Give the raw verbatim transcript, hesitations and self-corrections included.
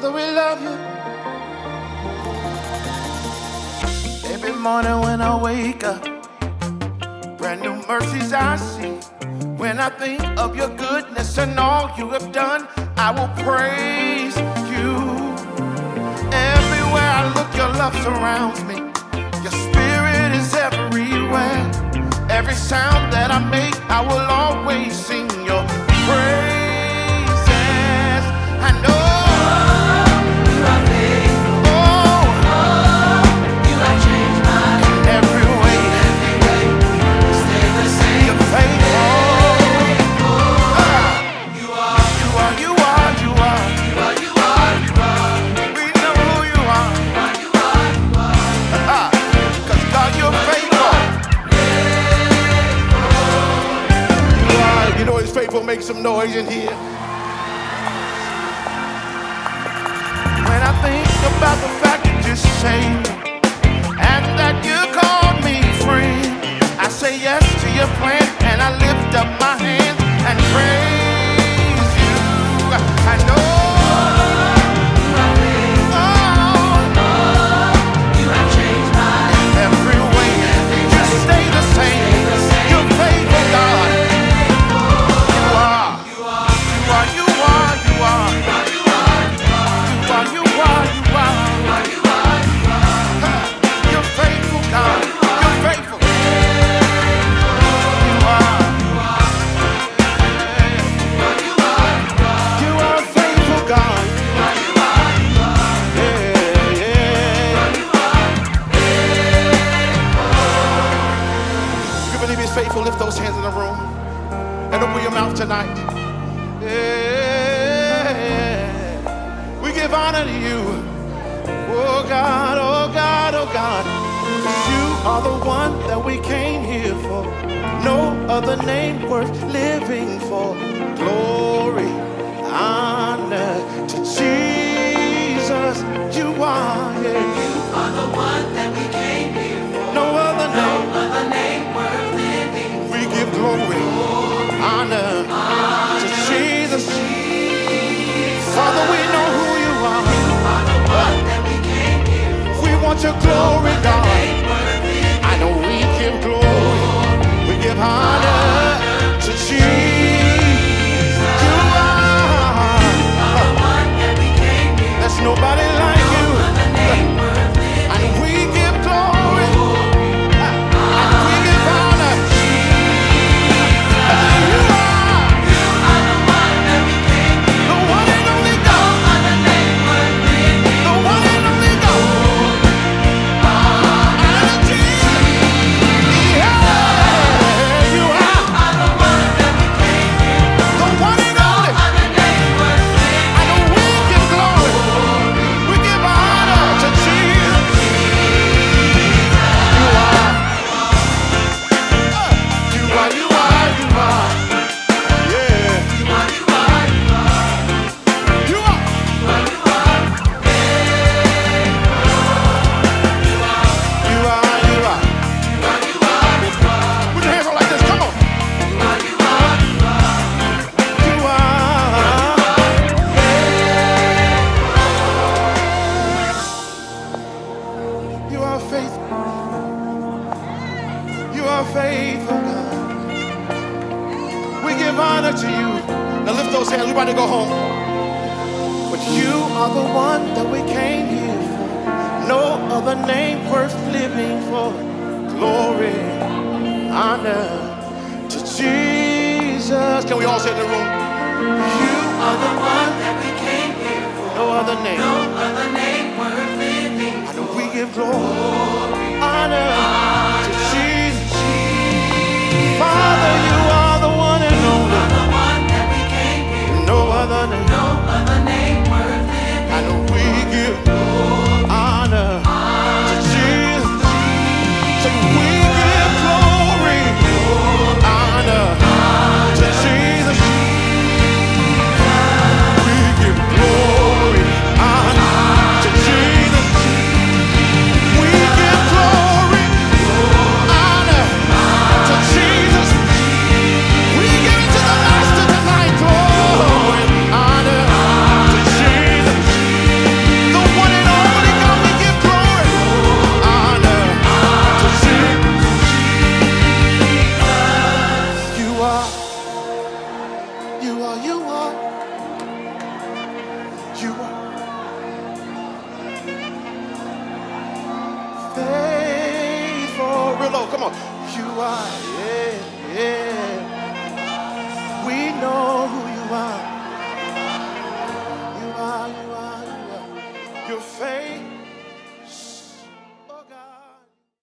Father, we love you. Every morning when I wake up, brand new mercies I see. When I think of your goodness and all you have done, I will praise you. Everywhere I look, your love surrounds me. Your spirit is everywhere. Every sound that I make, I will always sing your praises. I know. Make some noise in here. When I think about the fact that you saved me and that you called me friend, I say yes to your plan and I lift up my hands and praise you. I know. Lift those hands in the room and open your mouth tonight. Yeah. We give honor to you. Oh God, oh God, oh God. 'Cause you are the one that we came here for. No other name worth living for. Glory, honor to Jesus. You are, yeah. You are the one that we came here for. No other name. No other name worth living. We give glory, honor to Jesus. Father, we know who you are. You are the one that we came here for. We want your glory, God. I know we give glory. We give honor to Jesus. You are the one that we came here for. There's nobody like you. And we give glory. And we give honor. Faithful God, we give honor to you. Now lift those hands, we're about to go home. But you are the one that we came here for. No other name worth living for. Glory, honor to Jesus. Can we all say in the room? You are the one that we came here for. No other name. No other name worth living for. I know we give glory, honor to Jesus. Father, you are the one and only. You are the one that we came here. No other name. No other name worth living. I know we give honor to Jesus. So we give glory, honor to Jesus. We give glory, honor to Jesus. We give glory, low. Come on. You are, yeah, yeah.